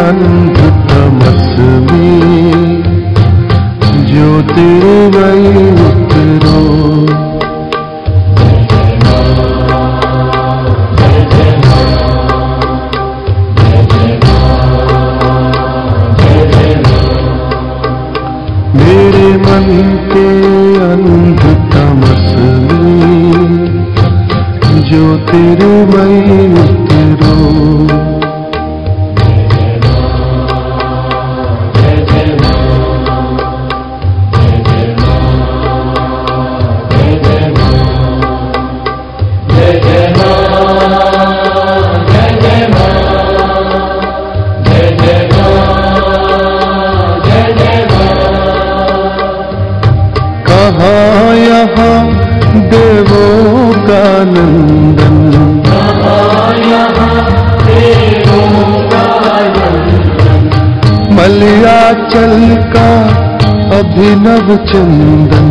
अंध तमस में ज्योतिर्मयी उतरो। मेरे मन के अंध तमस में ज्योतिर्मयी उतरो। कहाँ यहाँ देवों का नंदन, मलयाचल का अभिनव चंदन,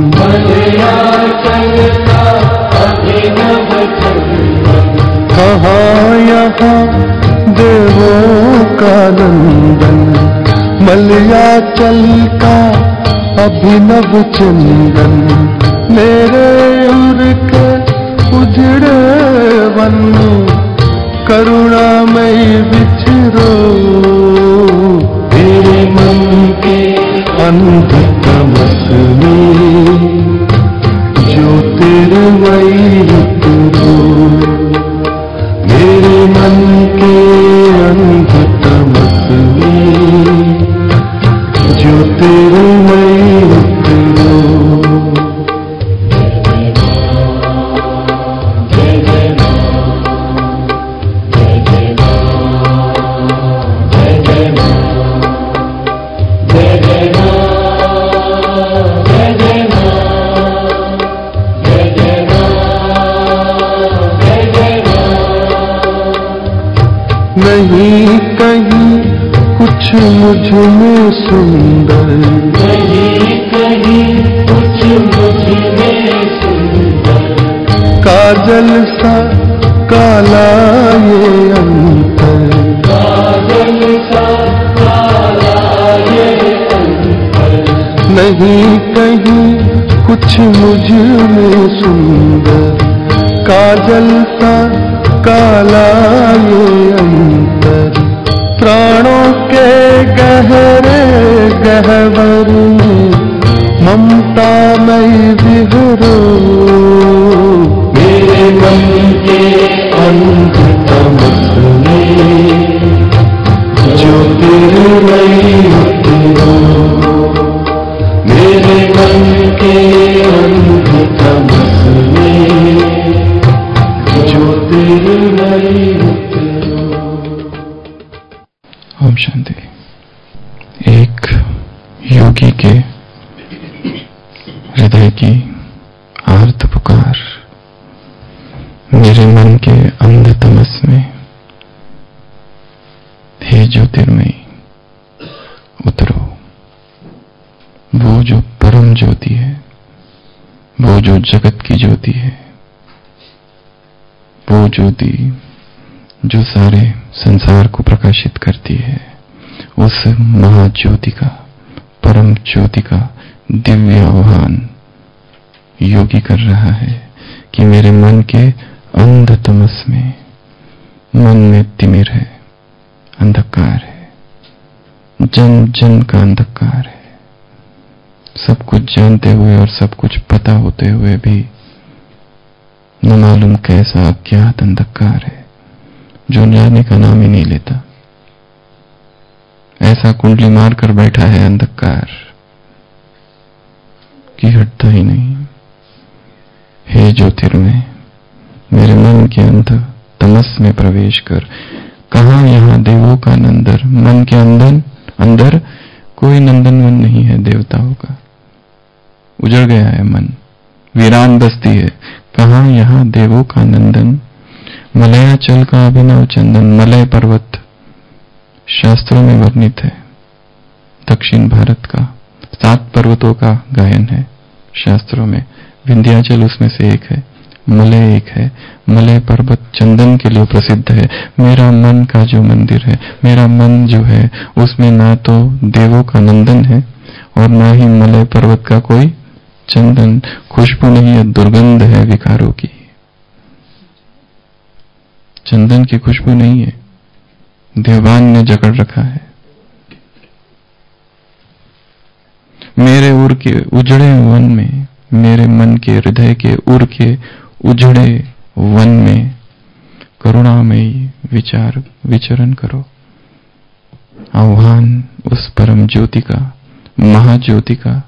कहाँ यहाँ देवों का नंदन, मलयाचल का अभिनव चंदन। मेरे उर के उजड़े वन करुणामय विचरो। मेरे मन के अंध तमस में ज्योतिर्मयी उतरो। मेरे मन के अंध तमस में ज्योतिर्मयी उतरो। नहीं कहीं कुछ मुझ में सुंदर, नहीं कहीं कुछ मुझ में सुंदर, काजल सा काला ये अंतर, काजल सा काला ये अंतर। नहीं कहीं कुछ मुझ में सुंदर, काजल सा काला ये अंतर। प्राणों के गहरे गहवर में ममता मई विहरो। मेरे मन के अंध तमस में ज्योतिर्मयी उतरो। मेरे मन के अंध तमस में ज्योतिर्मयी उतरो। ओम शांति। एक योगी के हृदय की आर्त पुकार, मेरे मन के अंध तमस में हे ज्योतिर्मयी उतरो। वो जो परम ज्योति है, वो जो जगत की ज्योति है, वो ज्योति जो सारे संसार को प्रकाशित करती है, उस महाज्योति का, परम ज्योति का दिव्य आह्वान योगी कर रहा है कि मेरे मन के अंध तमस में, मन में तिमिर है, अंधकार है, जन जन का अंधकार है। सब कुछ जानते हुए और सब कुछ पता होते हुए भी न मालूम कैसा अज्ञात अंधकार है जो जाने का नाम ही नहीं लेता। ऐसा कुंडली मार कर बैठा है अंधकार कि हटता ही नहीं। हे ज्योतिर्मय, मेरे मन के अंध तमस में प्रवेश कर। कहाँ यहाँ देवों का नंदन, मन के अंदर कोई नंदनवन नहीं है देवताओं का। उजड़ गया है मन, वीरान बस्ती है। कहाँ यहाँ देवों का नंदन, मलयाचल का अभिनव चंदन। मलय पर्वत शास्त्रों में वर्णित है, दक्षिण भारत का 7 पर्वतों का गायन है शास्त्रों में। विंध्याचल उसमें से एक है। मलय एक है। मलय पर्वत चंदन के लिए प्रसिद्ध है। मेरा मन का जो मंदिर है, मेरा मन जो है, उसमें ना तो देवों का नंदन है और ना ही मलय पर्वत का कोई चंदन। खुशबू नहीं है, दुर्गंध है विकारों की। चंदन की खुशबू नहीं है, देवान ने जकड़ रखा है। मेरे उर के उजड़े वन में, मेरे मन के हृदय के उर के उजड़े वन में करुणामयी विचरण करो। आह्वान उस परम ज्योति का, महाज्योति का,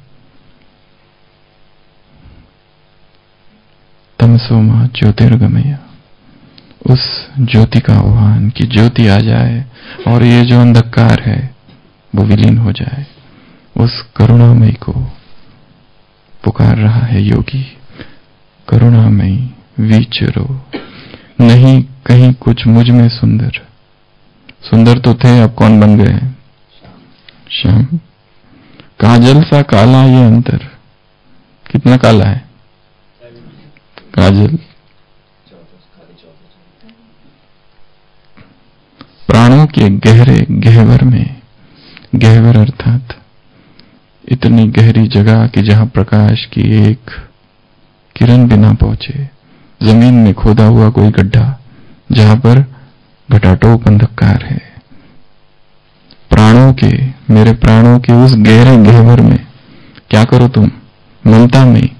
तमसो मा ज्योतिर्गमय, उस ज्योति का आह्वान कि ज्योति आ जाए और ये जो अंधकार है वो विलीन हो जाए। उस करुणामयी को पुकार रहा है योगी। करुणामयी विचरो, नहीं कहीं कुछ मुझ में सुंदर। सुंदर तो थे, अब कौन बन गए? श्याम। काजल सा काला ये अंतर। कितना काला है काजल? प्राणों के गहरे गहवर में, गहवर अर्थात इतनी गहरी जगह कि जहां प्रकाश की एक किरण भी ना पहुंचे, जमीन में खोदा हुआ कोई गड्ढा जहां पर घटाटोप अंधकार है। प्राणों के, मेरे प्राणों के उस गहरे गहवर में क्या करो तुम? ममता में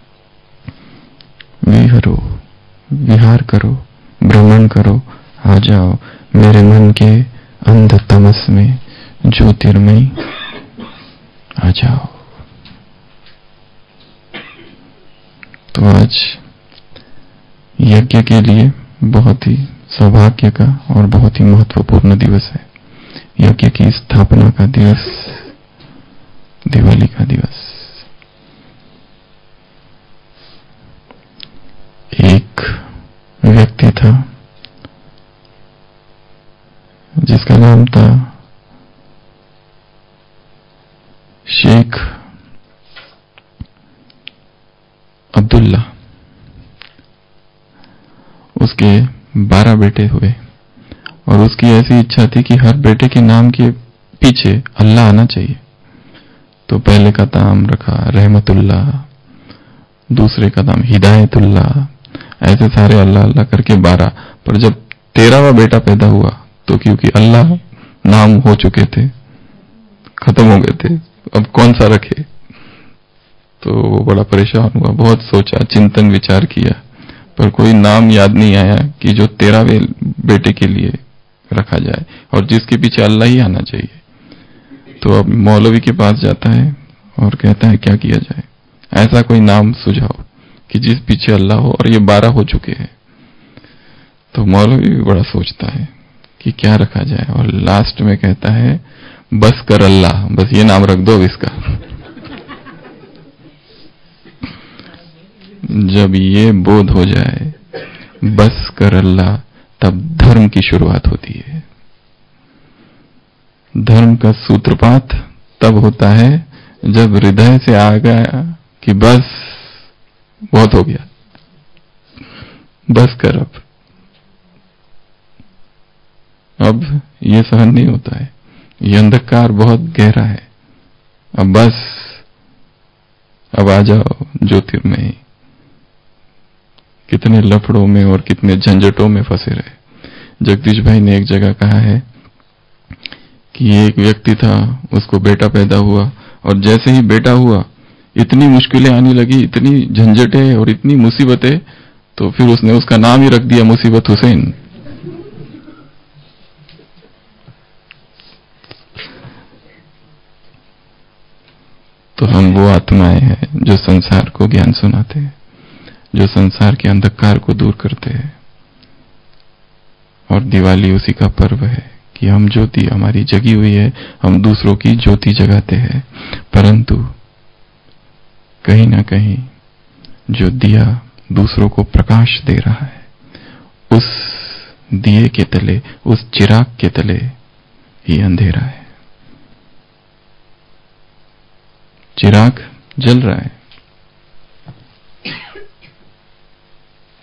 विहरो, विहार करो, भ्रमण करो। आ जाओ मेरे मन के अंध तमस में ज्योतिर्मयी, आ जाओ। तो आज यज्ञ के लिए बहुत ही सौभाग्य का और बहुत ही महत्वपूर्ण दिवस है। यज्ञ की स्थापना का दिवस, दिवाली का दिवस। एक व्यक्ति था जिसका नाम था शेख अब्दुल्ला। उसके 12 बेटे हुए और उसकी ऐसी इच्छा थी कि हर बेटे के नाम के पीछे अल्लाह आना चाहिए। तो पहले का नाम रखा रहमतुल्लाह, दूसरे का नाम हिदायतुल्लाह, ऐसे सारे अल्लाह अल्लाह करके 12। पर जब 13वां बेटा पैदा हुआ तो क्योंकि अल्लाह नाम हो चुके थे, खत्म हो गए थे, अब कौन सा रखे? तो वो बड़ा परेशान हुआ, बहुत सोचा, चिंतन विचार किया, पर कोई नाम याद नहीं आया कि जो 13वें बेटे के लिए रखा जाए और जिसके पीछे अल्लाह ही आना चाहिए। तो अब मौलवी के पास जाता है और कहता है क्या किया जाए, ऐसा कोई नाम सुझाओ कि जिस पीछे अल्लाह हो, और ये 12 हो चुके हैं। तो मौलवी भी बड़ा सोचता है कि क्या रखा जाए और लास्ट में कहता है बस कर अल्लाह, बस ये नाम रख दो इसका। जब ये बोध हो जाए बस कर अल्लाह, तब धर्म की शुरुआत होती है। धर्म का सूत्रपात तब होता है जब हृदय से आ गया कि बस बहुत हो गया, बस कर अब ये सहन नहीं होता है, ये अंधकार बहुत गहरा है, अब बस, अब आ जाओ ज्योतिर्मय। कितने लफड़ों में और कितने झंझटों में फंसे रहे। जगदीश भाई ने एक जगह कहा है कि एक व्यक्ति था, उसको बेटा पैदा हुआ और जैसे ही बेटा हुआ इतनी मुश्किलें आने लगी, इतनी झंझटें और इतनी मुसीबतें, तो फिर उसने उसका नाम ही रख दिया मुसीबत हुसैन। तो हम वो आत्माएं हैं जो संसार को ज्ञान सुनाते हैं, जो संसार के अंधकार को दूर करते हैं। और दिवाली उसी का पर्व है कि हम ज्योति हमारी जगी हुई है, हम दूसरों की ज्योति जगाते हैं। परंतु कहीं ना कहीं जो दिया दूसरों को प्रकाश दे रहा है, उस दिए के तले, उस चिराग के तले ही अंधेरा है। चिराग जल रहा है,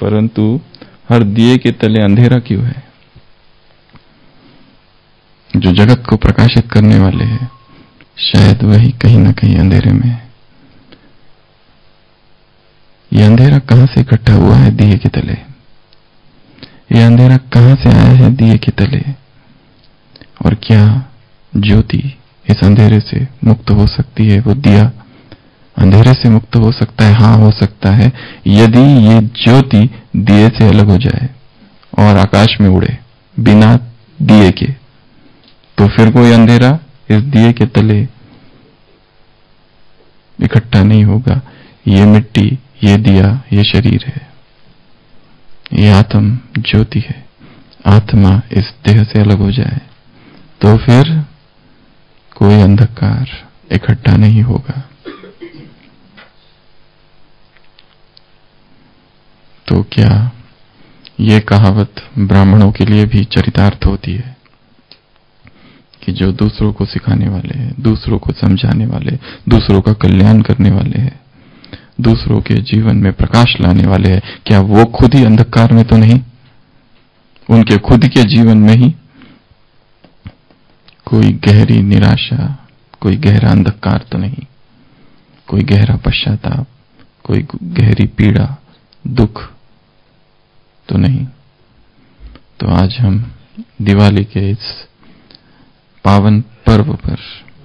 परंतु हर दिए के तले अंधेरा क्यों है? जो जगत को प्रकाशित करने वाले हैं, शायद वही कहीं ना कहीं अंधेरे में है। ये अंधेरा कहां से इकट्ठा हुआ है दिए के तले? ये अंधेरा कहां से आया है दिए के तले? और क्या ज्योति इस अंधेरे से मुक्त हो सकती है? वो दिया अंधेरे से मुक्त हो सकता है? हाँ, हो सकता है, यदि ये ज्योति दिए से अलग हो जाए और आकाश में उड़े बिना दिए के, तो फिर कोई अंधेरा इस दिए के तले इकट्ठा नहीं होगा। ये मिट्टी, ये दिया, ये शरीर है, ये आत्म ज्योति है। आत्मा इस देह से अलग हो जाए तो फिर कोई अंधकार इकट्ठा नहीं होगा। तो क्या ये कहावत ब्राह्मणों के लिए भी चरितार्थ होती है कि जो दूसरों को सिखाने वाले हैं, दूसरों को समझाने वाले, दूसरों का कल्याण करने वाले हैं, दूसरों के जीवन में प्रकाश लाने वाले हैं, क्या वो खुद ही अंधकार में तो नहीं? उनके खुद के जीवन में ही कोई गहरी निराशा, कोई गहरा अंधकार तो नहीं? कोई गहरा पश्चाताप, कोई गहरी पीड़ा, दुख तो नहीं? तो आज हम दिवाली के इस पावन पर्व पर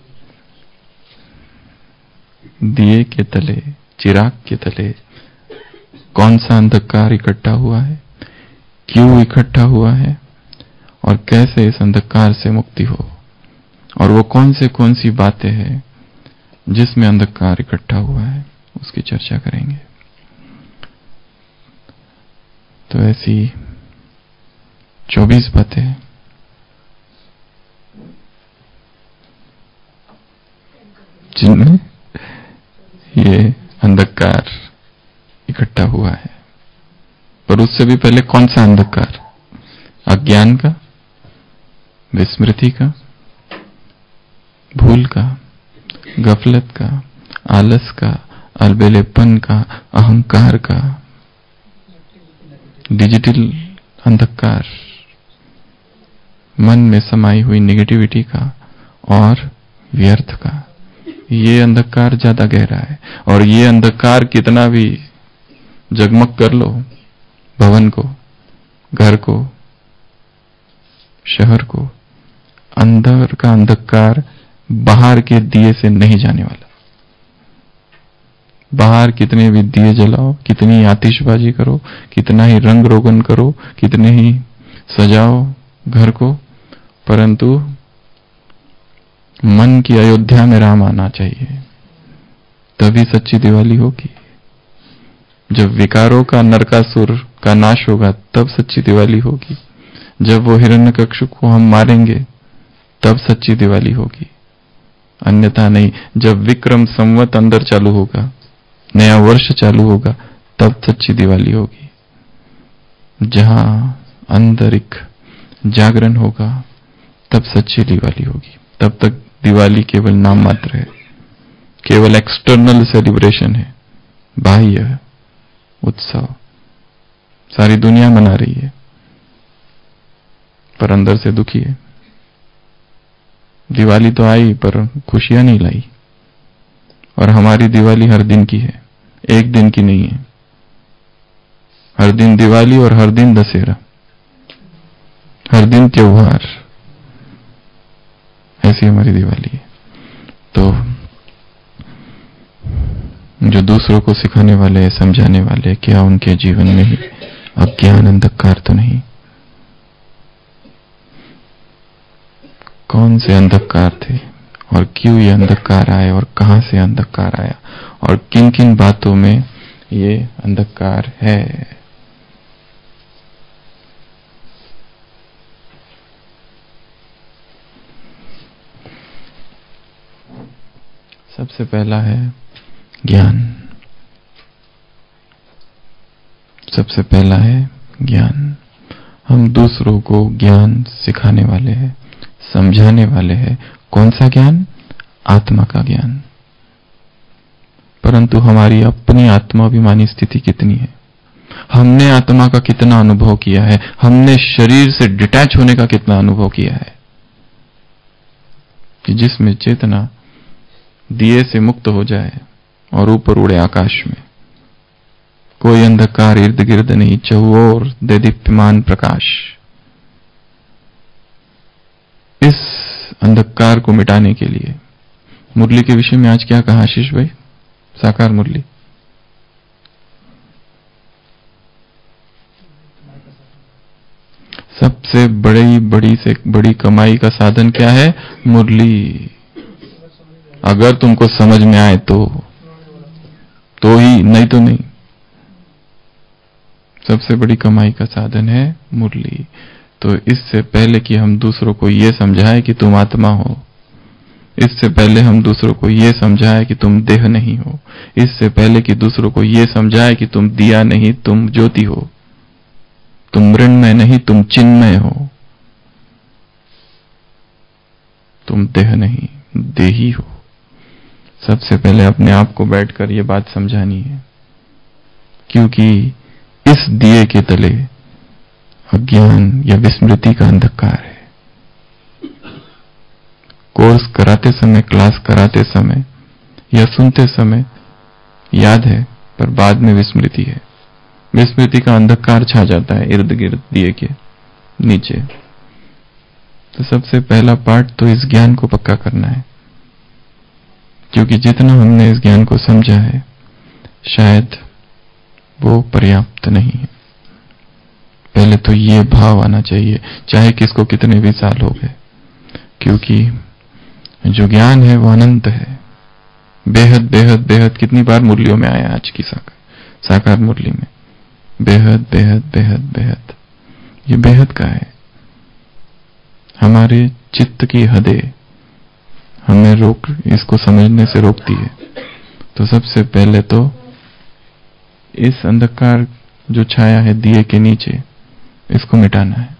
दिए के तले, चिराग के तले कौन सा अंधकार इकट्ठा हुआ है, क्यों इकट्ठा हुआ है और कैसे इस अंधकार से मुक्ति हो, और वो कौन सी बातें हैं जिसमें अंधकार इकट्ठा हुआ है, उसकी चर्चा करेंगे। तो ऐसी 24 बातें जिनमें ये अंधकार इकट्ठा हुआ है। पर उससे भी पहले कौन सा अंधकार? अज्ञान का, विस्मृति का, भूल का, गफलत का, आलस का, अलबेलेपन का, अहंकार का, डिजिटल अंधकार, मन में समाई हुई नेगेटिविटी का और व्यर्थ का। ये अंधकार ज्यादा गहरा है। और ये अंधकार कितना भी जगमग कर लो, भवन को, घर को, शहर को, अंदर का अंधकार बाहर के दिए से नहीं जाने वाला। बाहर कितने भी दिए जलाओ, कितनी आतिशबाजी करो, कितना ही रंग रोगन करो, कितने ही सजाओ घर को, परंतु मन की अयोध्या में राम आना चाहिए, तभी सच्ची दिवाली होगी। जब विकारों का, नरकासुर का नाश होगा, तब सच्ची दिवाली होगी। जब वो हिरण्यकश्यप को हम मारेंगे, तब सच्ची दिवाली होगी, अन्यथा नहीं। जब विक्रम संवत अंदर चालू होगा, नया वर्ष चालू होगा, तब सच्ची दिवाली होगी। जहां अंदर एक जागरण होगा, तब सच्ची दिवाली होगी। तब तक दिवाली केवल नाम मात्र है, केवल एक्सटर्नल सेलिब्रेशन है, बाह्य उत्सव सारी दुनिया मना रही है, पर अंदर से दुखी है। दिवाली तो आई पर खुशियां नहीं लाई। और हमारी दिवाली हर दिन की है, एक दिन की नहीं है। हर दिन दिवाली और हर दिन दशहरा, हर दिन त्योहार, ऐसी हमारी दिवाली है। तो जो दूसरों को सिखाने वाले, समझाने वाले, क्या उनके जीवन में ही अज्ञान, अंधकार तो नहीं? कौन से अंधकार थे और क्यों ये अंधकार आए और कहां से अंधकार आया और किन किन बातों में ये अंधकार है? सबसे पहला है ज्ञान। सबसे पहला है ज्ञान। हम दूसरों को ज्ञान सिखाने वाले हैं, समझाने वाले हैं। कौन सा ज्ञान? आत्मा का ज्ञान। परंतु हमारी अपनी आत्माभिमानी स्थिति कितनी है? हमने आत्मा का कितना अनुभव किया है, हमने शरीर से डिटैच होने का कितना अनुभव किया है, कि जिसमें चेतना दिए से मुक्त हो जाए और ऊपर उड़े आकाश में। कोई अंधकार इर्द गिर्द नहीं, चहुओर देदीप्यमान प्रकाश। इस अंधकार को मिटाने के लिए मुरली के विषय में आज क्या कहा आशीष भाई? साकार मुरली। सबसे बड़ी कमाई का साधन क्या है? मुरली। अगर तुमको समझ में आए तो ही, नहीं तो नहीं। सबसे बड़ी कमाई का साधन है मुरली। तो इससे पहले कि हम दूसरों को ये समझाएं कि तुम आत्मा हो, इससे पहले हम दूसरों को ये समझाएं कि तुम देह नहीं हो, इससे पहले कि दूसरों को ये समझाएं कि तुम दिया नहीं, तुम ज्योति हो, तुम मृण्मय नहीं, तुम चिन्मय हो, तुम देह नहीं, देही हो। सबसे पहले अपने आप को बैठकर ये बात समझानी है, क्योंकि इस दिए के तले अज्ञान या विस्मृति का अंधकार है। कोर्स कराते समय, क्लास कराते समय या सुनते समय याद है, पर बाद में विस्मृति है। विस्मृति का अंधकार छा जाता है इर्द गिर्द दिए के नीचे। तो सबसे पहला पार्ट तो इस ज्ञान को पक्का करना है, क्योंकि जितना हमने इस ज्ञान को समझा है शायद वो पर्याप्त नहीं है। पहले तो ये भाव आना चाहिए, चाहे किसको कितने भी साल हो गए, क्योंकि जो ज्ञान है वो अनंत है। बेहद बेहद बेहद कितनी बार मुरलियों में आया आज की साकार मुरली में, बेहद बेहद बेहद बेहद। ये बेहद का है। हमारे चित्त की हदें हमें इसको समझने से रोकती है। तो सबसे पहले तो इस अंधकार जो छाया है दिए के नीचे, इसको मिटाना है।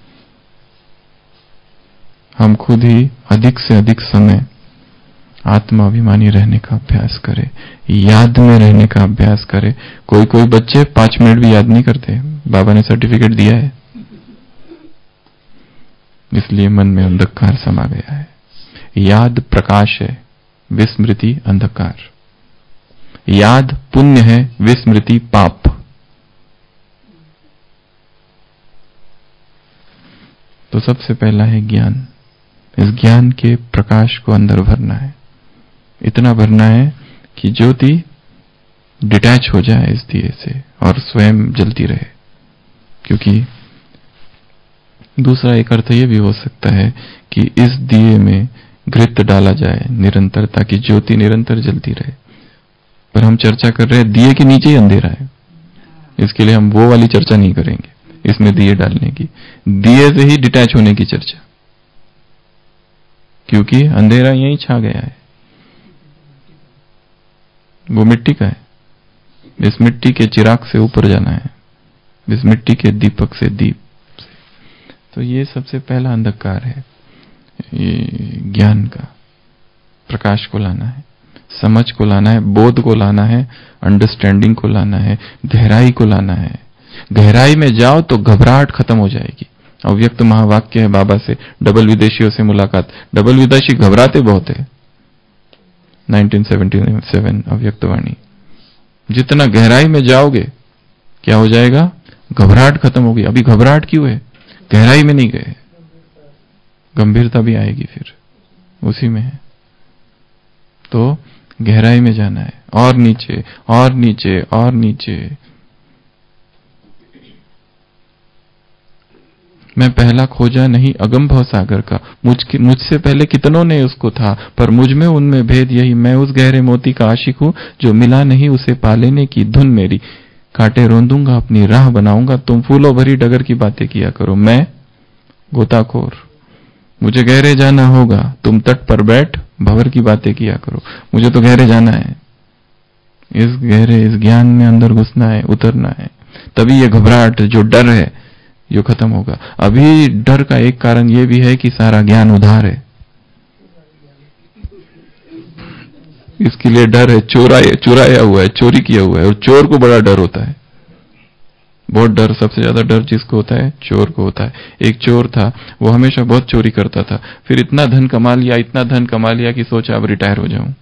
हम खुद ही अधिक से अधिक समय आत्माभिमानी रहने का अभ्यास करें, याद में रहने का अभ्यास करें। कोई बच्चे 5 मिनट भी याद नहीं करते। बाबा ने सर्टिफिकेट दिया है, इसलिए मन में अंधकार समा गया है। याद प्रकाश है, विस्मृति अंधकार। याद पुण्य है, विस्मृति पाप। तो सबसे पहला है ज्ञान। इस ज्ञान के प्रकाश को अंदर भरना है, इतना भरना है कि ज्योति डिटैच हो जाए इस दिए से और स्वयं जलती रहे। क्योंकि दूसरा एक अर्थ यह भी हो सकता है कि इस दिए में घृत डाला जाए निरंतर, ताकि ज्योति निरंतर जलती रहे। पर हम चर्चा कर रहे हैं दिए के नीचे ही अंधेरा है, इसके लिए हम वो वाली चर्चा नहीं करेंगे। इसमें दिए डालने की, दिए से ही डिटैच होने की चर्चा, क्योंकि अंधेरा यहीं छा गया है। वो मिट्टी का है, इस मिट्टी के चिराग से ऊपर जाना है, इस मिट्टी के दीपक से दीप से। तो ये सबसे पहला अंधकार है, ये ज्ञान का प्रकाश को लाना है, समझ को लाना है, बोध को लाना है, अंडरस्टैंडिंग को लाना है, गहराई को लाना है। गहराई में जाओ तो घबराहट खत्म हो जाएगी। अव्यक्त महावाक्य है बाबा से, डबल विदेशियों से मुलाकात। डबल विदेशी घबराते बहुत है। 1977 अव्यक्त वाणी। जितना गहराई में जाओगे क्या हो जाएगा? घबराहट खत्म होगी। अभी घबराहट क्यों है? गहराई में नहीं गए। गंभीरता भी आएगी फिर, उसी में है। तो गहराई में जाना है, और नीचे और नीचे और नीचे। मैं पहला खोजा नहीं अगम भव सागर का, मुझसे पहले कितनों ने उसको था, पर मुझ में उनमें भेद यही। मैं उस गहरे मोती का आशिक हूं, जो मिला नहीं उसे पा लेने की धुन मेरी। कांटे रोंदूंगा अपनी राह बनाऊंगा, तुम फूलों भरी डगर की बातें किया करो। मैं गोताखोर, मुझे गहरे जाना होगा, तुम तट पर बैठ भंवर की बातें किया करो। मुझे तो गहरे जाना है, इस ज्ञान में अंदर घुसना है, उतरना है। तभी ये घबराहट, जो डर है, ये खत्म होगा। अभी डर का एक कारण ये भी है कि सारा ज्ञान उधार है, इसके लिए डर है। चुराया हुआ है, चोरी किया हुआ है, और चोर को बड़ा डर होता है। बहुत डर, सबसे ज्यादा डर जिसको होता है? चोर को होता है। एक चोर था, वो हमेशा बहुत चोरी करता था, फिर इतना धन कमा लिया, इतना धन कमा लिया कि सोचा अब रिटायर हो जाऊं,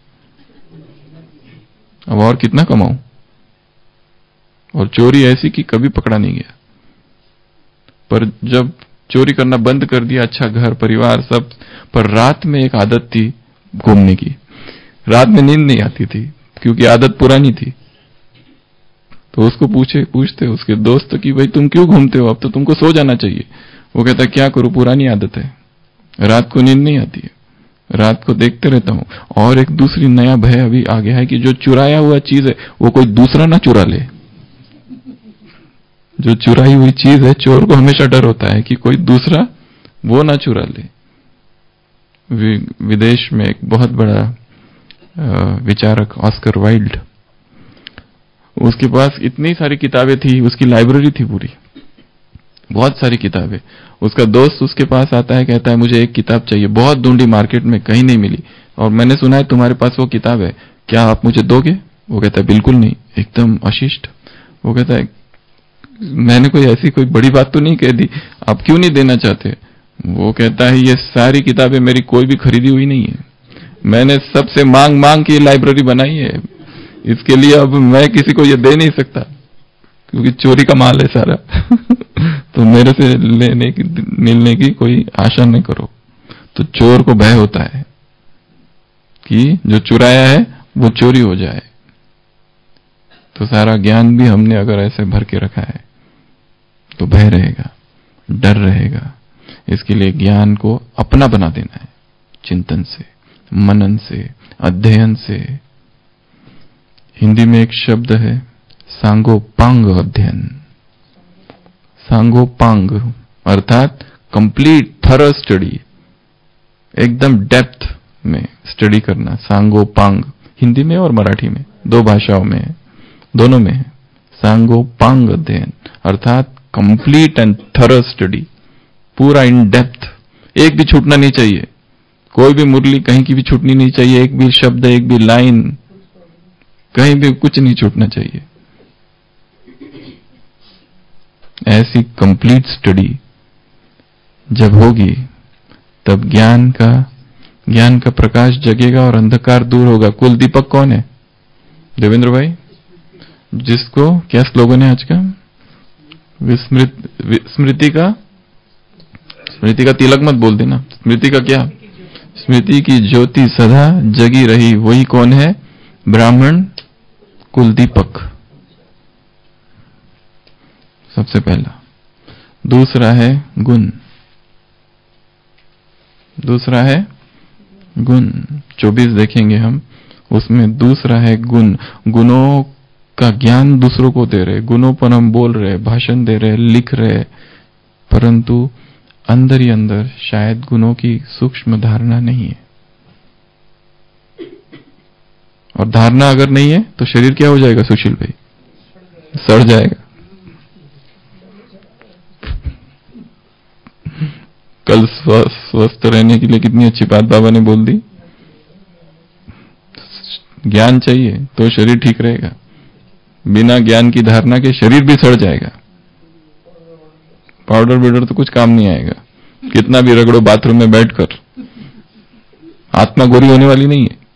अब और कितना कमाऊं। और चोरी ऐसी कि कभी पकड़ा नहीं गया। पर जब चोरी करना बंद कर दिया, अच्छा घर परिवार सब, पर रात में एक आदत थी घूमने की। रात में नींद नहीं आती थी क्योंकि आदत पुरानी थी। तो उसको पूछते उसके दोस्त कि भाई तुम क्यों घूमते हो, अब तो तुमको सो जाना चाहिए। वो कहता क्या करूं, पुरानी आदत है, रात को नींद नहीं आती है, रात को देखते रहता हूं। और एक दूसरी नया भय अभी आ गया है कि जो चुराया हुआ चीज है वो कोई दूसरा ना चुरा ले। जो चुराई हुई चीज है, चोर को हमेशा डर होता है कि कोई दूसरा वो ना चुरा ले। विदेश में एक बहुत बड़ा विचारक ऑस्कर वाइल्ड, उसके पास इतनी सारी किताबें थी, उसकी लाइब्रेरी थी पूरी, बहुत सारी किताबें। उसका दोस्त उसके पास आता है, कहता है मुझे एक किताब चाहिए, बहुत ढूंढी मार्केट में, कहीं नहीं मिली, और मैंने सुना है तुम्हारे पास वो किताब है, क्या आप मुझे दोगे? वो कहता है बिल्कुल नहीं, एकदम अशिष्ट। वो कहता है मैंने कोई ऐसी कोई बड़ी बात तो नहीं कह दी, आप क्यों नहीं देना चाहते? वो कहता है ये सारी किताबें मेरी कोई भी खरीदी हुई नहीं है, मैंने सबसे मांग मांग के लाइब्रेरी बनाई है, इसके लिए अब मैं किसी को ये दे नहीं सकता क्योंकि चोरी का माल है सारा। तो मेरे से लेने की मिलने की कोई आशा नहीं करो। तो चोर को भय होता है कि जो चुराया है वो चोरी हो जाए। तो सारा ज्ञान भी हमने अगर ऐसे भर के रखा है तो भय रहेगा, डर रहेगा। इसके लिए ज्ञान को अपना बना देना है, चिंतन से, मनन से, अध्ययन से। हिंदी में एक शब्द है सांगोपांग अध्ययन। सांगोपांग अर्थात कंप्लीट थरो स्टडी, एकदम डेप्थ में स्टडी करना। सांगोपांग हिंदी में और मराठी में, दो भाषाओं में है, दोनों में है। सांगोपांग अध्ययन अर्थात कंप्लीट एंड थरो स्टडी, पूरा इन डेप्थ, एक भी छूटना नहीं चाहिए, कोई भी मुरली कहीं की भी छूटनी नहीं चाहिए, एक भी शब्द, एक भी लाइन, कहीं भी कुछ नहीं छूटना चाहिए। ऐसी कंप्लीट स्टडी जब होगी तब ज्ञान का प्रकाश जगेगा और अंधकार दूर होगा। कुल दीपक कौन है? देवेंद्र भाई, जिसको क्या स्लोगन है आज का? स्मृति का तिलक मत बोल देना, स्मृति का क्या? स्मृति की ज्योति सदा जगी रही, वही कौन है? ब्राह्मण कुल दीपक, सबसे पहला। दूसरा है गुण, 24 देखेंगे हम, उसमें दूसरा है गुण। गुणों का ज्ञान दूसरों को दे रहे, गुणों पर हम बोल रहे, भाषण दे रहे, लिख रहे, परंतु अंदर ही अंदर शायद गुणों की सूक्ष्म धारणा नहीं है। और धारणा अगर नहीं है तो शरीर क्या हो जाएगा सुशील भाई? सड़ जाएगा। कल स्वस्थ रहने के लिए कितनी अच्छी बात बाबा ने बोल दी। ज्ञान चाहिए तो शरीर ठीक रहेगा, बिना ज्ञान की धारणा के शरीर भी सड़ जाएगा। पाउडर बिउडर तो कुछ काम नहीं आएगा, कितना भी रगड़ो बाथरूम में बैठकर, आत्मा गोरी होने वाली नहीं है।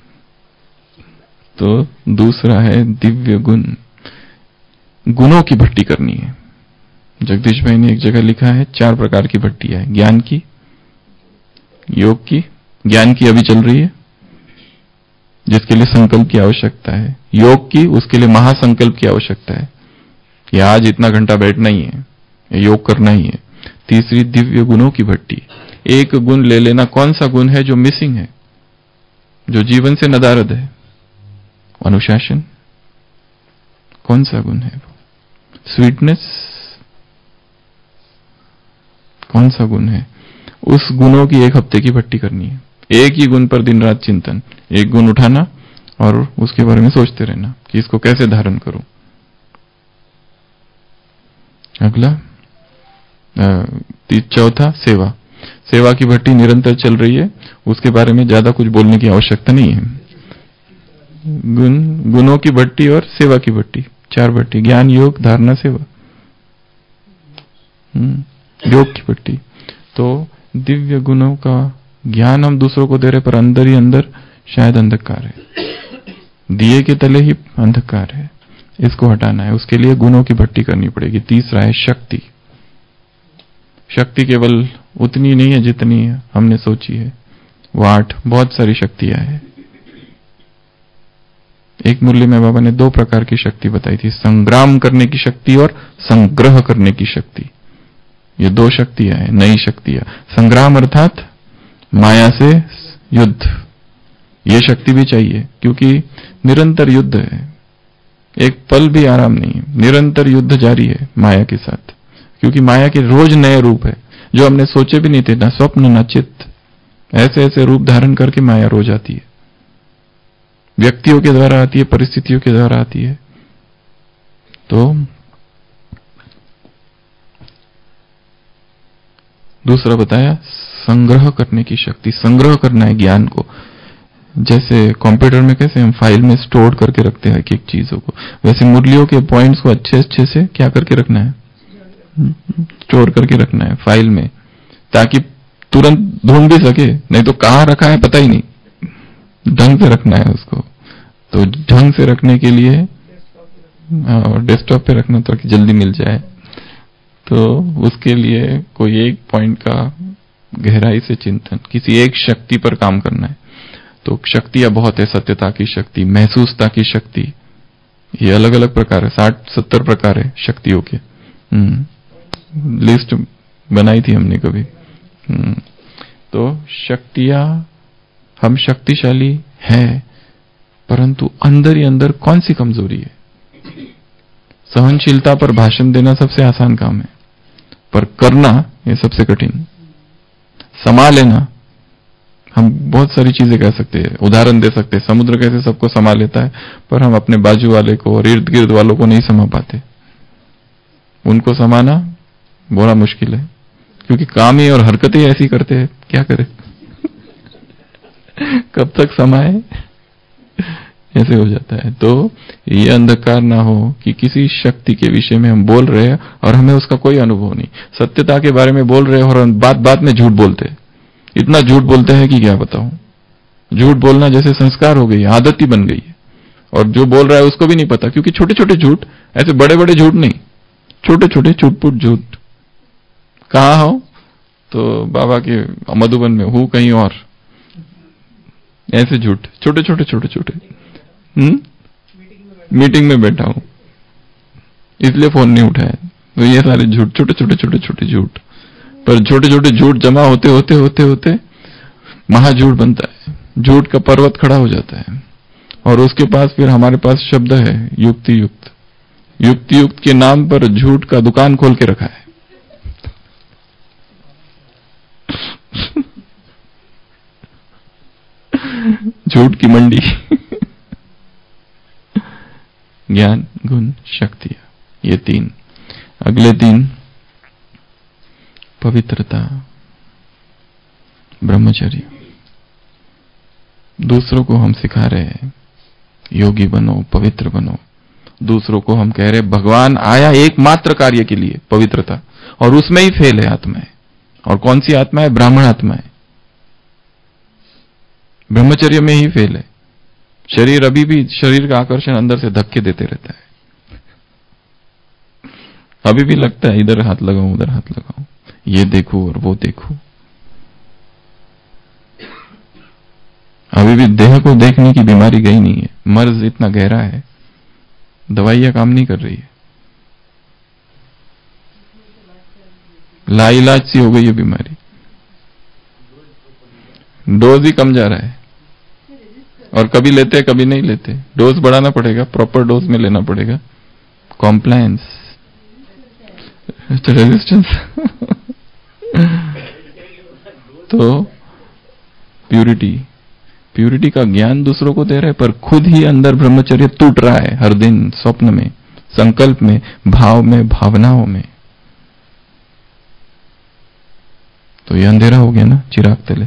तो दूसरा है दिव्य गुण, गुणों की भट्टी करनी है। जगदीश भाई ने एक जगह लिखा है 4 प्रकार की भट्टियां है, ज्ञान की, योग की, ज्ञान की अभी चल रही है जिसके लिए संकल्प की आवश्यकता है, योग की, उसके लिए महासंकल्प की आवश्यकता है कि आज इतना घंटा बैठना ही है, योग करना ही है। तीसरी दिव्य गुणों की भट्टी, एक गुण ले लेना, कौन सा गुण है जो मिसिंग है, जो जीवन से नदारद है? अनुशासन, कौन सा गुण है वो? स्वीटनेस, कौन सा गुण है? उस गुणों की 1 हफ्ते की भट्टी करनी है। एक ही गुण पर दिन रात चिंतन, एक गुण उठाना और उसके बारे में सोचते रहना कि इसको कैसे धारण करूं। अगला चौथा सेवा की भट्टी निरंतर चल रही है, उसके बारे में ज्यादा कुछ बोलने की आवश्यकता नहीं है। गुणों की भट्टी और सेवा की भट्टी, 4 भट्टी, ज्ञान, योग, धारणा, सेवा। योग की भट्टी। तो दिव्य गुणों का ज्ञान हम दूसरों को दे रहे, पर अंदर ही अंदर शायद अंधकार है, दिए के तले ही अंधकार है। इसको हटाना है, उसके लिए गुणों की भट्टी करनी पड़ेगी। तीसरा है शक्ति। शक्ति केवल उतनी नहीं है जितनी हमने सोची है, वो 8 बहुत सारी शक्तियां हैं। एक मुरली में बाबा ने 2 प्रकार की शक्ति बताई थी, संग्राम करने की शक्ति और संग्रह करने की शक्ति। ये 2 शक्तियां हैं, नई शक्तियां। संग्राम अर्थात माया से युद्ध, ये शक्ति भी चाहिए, क्योंकि निरंतर युद्ध है, एक पल भी आराम नहीं है, निरंतर युद्ध जारी है माया के साथ। क्योंकि माया के रोज नए रूप है, जो हमने सोचे भी नहीं थे, ना स्वप्न ना चित्त, ऐसे ऐसे रूप धारण करके माया रोज आती है। व्यक्तियों के द्वारा आती है, परिस्थितियों के द्वारा आती है। तो दूसरा बताया संग्रह करने की शक्ति। संग्रह करना है ज्ञान को, जैसे कंप्यूटर में कैसे हम फाइल में स्टोर करके रखते हैं एक चीजों को, वैसे मुरलियों के पॉइंट्स को अच्छे अच्छे से क्या करके रखना है, स्टोर करके रखना है फाइल में, ताकि तुरंत ढूंढ भी सके। नहीं तो कहां रखा है पता ही नहीं, ढंग से रखना है उसको। तो ढंग से रखने के लिए डेस्कटॉप पे रखना ताकि जल्दी मिल जाए। तो उसके लिए कोई एक पॉइंट का गहराई से चिंतन, किसी एक शक्ति पर काम करना है। तो शक्तियां बहुत है, सत्यता की शक्ति, महसूसता की शक्ति, ये अलग अलग प्रकार है, 60-70 प्रकार है शक्तियों के। लिस्ट बनाई थी हमने कभी। तो शक्तियां, हम शक्तिशाली हैं, परंतु अंदर ही अंदर कौन सी कमजोरी है। सहनशीलता पर भाषण देना सबसे आसान काम है, पर करना ये सबसे कठिन। समा लेना, हम बहुत सारी चीजें कह सकते हैं, उदाहरण दे सकते हैं, समुद्र कैसे सबको समा लेता है, पर हम अपने बाजू वाले को और इर्द गिर्द वालों को नहीं समा पाते। उनको समाना बड़ा मुश्किल है, क्योंकि काम ही और हरकतें ऐसी करते हैं, क्या करें कब तक समाए, ऐसे हो जाता है। तो ये अंधकार ना हो कि किसी शक्ति के विषय में हम बोल रहे हैं और हमें उसका कोई अनुभव नहीं, सत्यता के बारे में बोल रहे हैं और हम बात बात में झूठ बोलते हैं। इतना झूठ बोलते हैं कि क्या बताऊं, झूठ बोलना जैसे संस्कार हो गई है, आदत ही बन गई है। और जो बोल रहा है उसको भी नहीं पता, क्योंकि छोटे छोटे झूठ, ऐसे बड़े बड़े झूठ नहीं, छोटे छोटे छुटपुट झूठ। कहाँ हो तो बाबा के मधुबन में हूं, कहीं और, ऐसे झूठ, छोटे छोटे छोटे छोटे। मीटिंग में बैठा हूं इसलिए फोन नहीं उठाया। तो ये सारे झूठ, छोटे छोटे छोटे छोटे झूठ, पर छोटे छोटे झूठ जमा होते होते होते होते महाझूठ बनता है, झूठ का पर्वत खड़ा हो जाता है। और उसके पास फिर हमारे पास शब्द है युक्ति युक्त। युक्ति युक्त के नाम पर झूठ का दुकान खोल के रखा है। झूठ की मंडी। ज्ञान, गुण, शक्तियां, ये 3। अगले 3 पवित्रता, ब्रह्मचर्य। दूसरों को हम सिखा रहे हैं योगी बनो, पवित्र बनो। दूसरों को हम कह रहे हैं भगवान आया एकमात्र कार्य के लिए, पवित्रता, और उसमें ही फेल है आत्मा है। और कौन सी आत्मा है? ब्राह्मण आत्मा है। ब्रह्मचर्य में ही फेल है। शरीर अभी भी, शरीर का आकर्षण अंदर से धक्के देते रहता है, अभी भी लगता है इधर हाथ लगाऊं उधर हाथ लगाऊं, ये देखो और वो देखो। अभी भी देह को देखने की बीमारी गई नहीं है, मर्ज इतना गहरा है, दवाइयां काम नहीं कर रही है, लाइलाज सी हो गई है बीमारी, डोज ही कम जा रहा है। और कभी लेते हैं कभी नहीं लेते, डोज बढ़ाना पड़ेगा, प्रॉपर डोज में लेना पड़ेगा। Compliance, resistance. तो प्यूरिटी, प्यूरिटी का ज्ञान दूसरों को दे रहे हैं, पर खुद ही अंदर ब्रह्मचर्य टूट रहा है हर दिन, स्वप्न में, संकल्प में, भाव में, भावनाओं में। तो ये अंधेरा हो गया ना चिराग तले।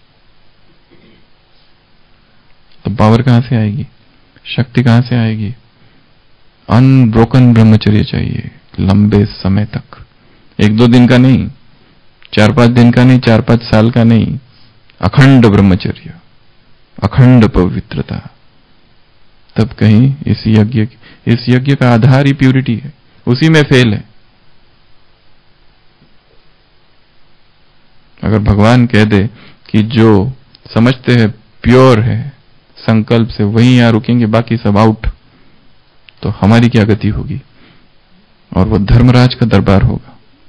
तो पावर कहां से आएगी, शक्ति कहां से आएगी? अनब्रोकन ब्रह्मचर्य चाहिए लंबे समय तक, 1-2 दिन का नहीं, 4-5 दिन का नहीं, 4-5 साल का नहीं, अखंड ब्रह्मचर्य, अखंड पवित्रता। तब कहीं इस यज्ञ का आधार ही प्यूरिटी है, उसी में फेल है। अगर भगवान कह दे कि जो समझते हैं प्योर है संकल्प से वहीं यहां रुकेंगे, बाकी सब आउट, तो हमारी क्या गति होगी? और वो धर्मराज का दरबार होगा।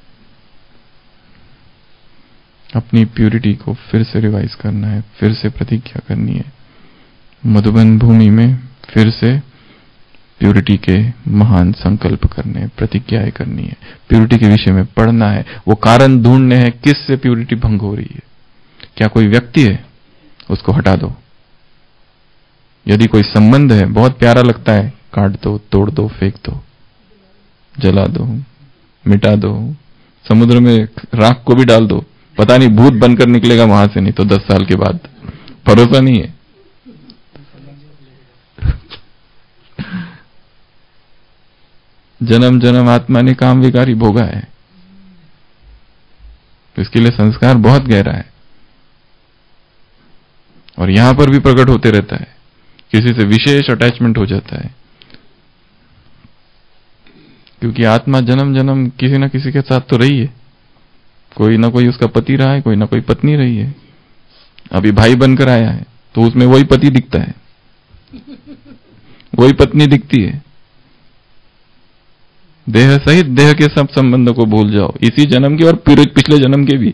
अपनी प्यूरिटी को फिर से रिवाइज करना है, फिर से प्रतिज्ञा करनी है, मधुबन भूमि में फिर से प्यूरिटी के महान संकल्प करने, प्रतिज्ञाएं करनी है, प्यूरिटी के विषय में पढ़ना है, वो कारण ढूंढने हैं किस से प्यूरिटी भंग हो रही है। क्या कोई व्यक्ति है, उसको हटा दो। यदि कोई संबंध है, बहुत प्यारा लगता है, काट दो, तोड़ दो, फेंक दो, जला दो, मिटा दो, समुद्र में राख को भी डाल दो, पता नहीं भूत बनकर निकलेगा वहां से, नहीं तो 10 साल के बाद, भरोसा नहीं है। जन्म जन्म आत्मा ने काम विकारी भोगा है, तो इसके लिए संस्कार बहुत गहरा है और यहां पर भी प्रकट होते रहता है। किसी से विशेष अटैचमेंट हो जाता है, क्योंकि आत्मा जन्म जन्म किसी न किसी के साथ तो रही है। कोई ना कोई उसका पति रहा है, कोई ना कोई पत्नी रही है। अभी भाई बनकर आया है तो उसमें वही पति दिखता है, वही पत्नी दिखती है। देह सहित देह के सब संबंधों को भूल जाओ, इसी जन्म के और पिछले जन्म के भी।